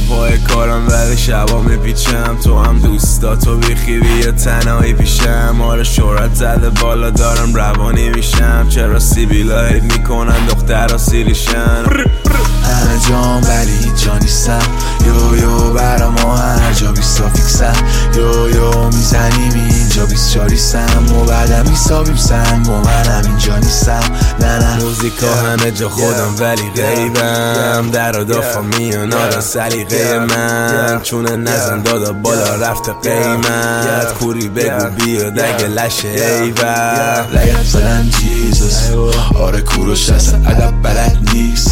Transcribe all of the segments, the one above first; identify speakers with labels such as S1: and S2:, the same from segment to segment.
S1: پای کارم ولی شبا میپیچم، تو هم دوستاتو بیخیبی یا تنهایی پیشم. آره شهرت زده بالا دارم روانی میشم، چرا سیبیلا هید میکنن دخترها سیریشن.
S2: همه جام ولی هیچ جا نیستم، یو برا ما هر جا 20 فیکسم، یو میزنیم اینجا 24 و بعدم میسابیم سنگ و منم اینجا نیستم. نه
S1: موزیکا همه جا خودم ولی غیبم، در و دافا میان آدم سلیقه من، چونه نزن دادا بالا رفته قیمت، کوری بگو بیاد اگه لشه ایول
S2: لگت زدن جیزوس. آره کوروش اصلا ادب بلد نیست،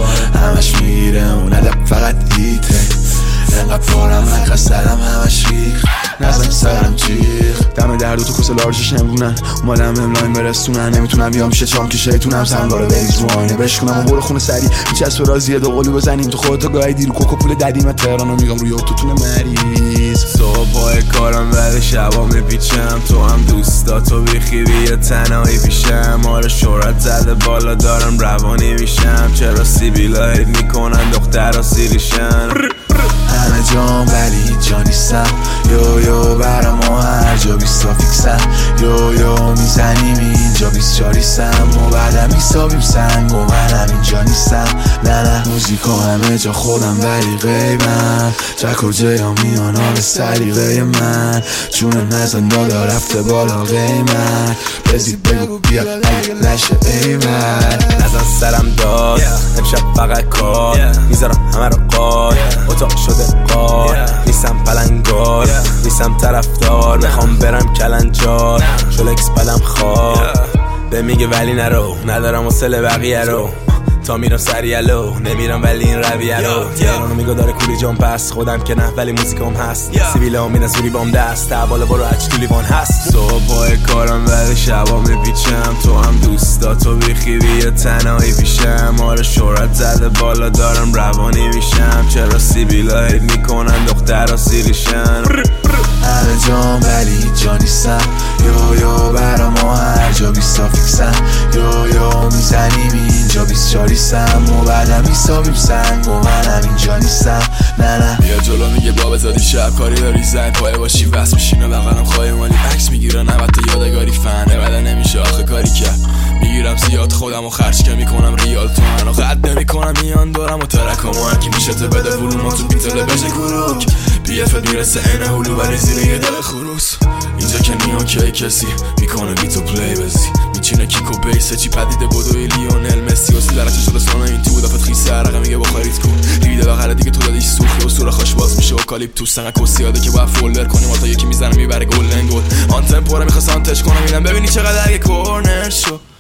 S2: همش میگیره اون ادب فقط ایته، انقدر پارم من قصدم همش ریخ، نزن سرم جیغ. دم در دو تو کسه لارجش نمونن، اومدم املاین برسونن، نمیتونم بیام پیش چام که شیطونم، سنگاره بریز رو آینه بشکنم و برو خونه سری میچسب راضیه دو قلو بزنیم تو خودتو گاهی رو کوکو پول ددیم تهرانو میگم روی اتوتون مریض.
S1: صبح پای کارم ولی شبا میپیچم، تو هم دوستاتو بیخیبی یا تنهایی پیشم. آره شهرت زده بالا دارم روانی میشم، چرا سیبیلا هید میکنن دخترها سیریشن.
S2: همه جام ولی هیچ جا نیستم، یو برا ما هر جا 20 فیکسم، یو میزنیم اینجا 24 و بعدم میسابیم سنگ و منم اینجا نیستم. نه موزیکا همه جا خودم ولی غیبم، جک و جیا میان آب سلیقه من، چونه نزن دادا رفته بالا قیمت، بزید بگو بیا اگه لشه ایول.
S1: نزن سرم داد امشب فقط کار، میذارم همه رو قار، اتاق شده قار، نیستم پلنگار، نیستم طرفدار، میخوام برم کلنجار، شلکس بدم خوار به میگه ولی نرو، ندارم حوصله بقیه رو، تا میرم سریالو نمیرم ولی این رویه رو. تهرانو میگو داره کولی جام پس، خودم که نه ولی موزیکام هست، سیبیلا میدن سوری بام دست، بالا برو هرچی تو لیوان هست. صبح پای کارم ولی شبا میپیچم، تو هم دوستاتو بیخیبی یا تنهایی پیشم. آره شهرت زده بالا دارم روانی میشم، چرا سیبیلا هید میکنن دخترها سیریشن.
S2: همه جام ولی هیچ جا نیستم، یو برا ما هر جا 20 فیکسم، یو میزنیم اینجا 24 و بعدم میسابیم سنگ و منم اینجا نیستم. نه
S3: بیا جلو میگه بابا زادی شب کاری داری زن، پایه باشی وست میشینه بغلم خواهی مالی عکس میگیره 90 تا یادگاری فنه، بعد نمیشه آخه کاری کرد، میگیرم زیاد خودم و خرج که میکنم ریال تو منو قد نمیکنم میان دورم و ترکم و هرکی میشه ته بده ولوم تو بیتله بشه گروک، پی افت میرسه این هلو ولی زیر یه دل خروس، اینجا که نیان که کسی میکنه بیتو پلی بزی، میچینه کیک و بیسه چی پدیده بدوی لیونل مسی و سیدرچه شده سانه این تو دفت خیسه عرقه میگه بخارید کن ریده بغره دیگه تو دادیش سوخی و سوره خوش باز میشه و کالیپ تو سنگه کسیاده که باید فولدر کنیم تا یکی میزنه میبره گلدن گل آن تمپوره میخواست آنتش کنم اینم ببینی چقدر یه کورنر شو.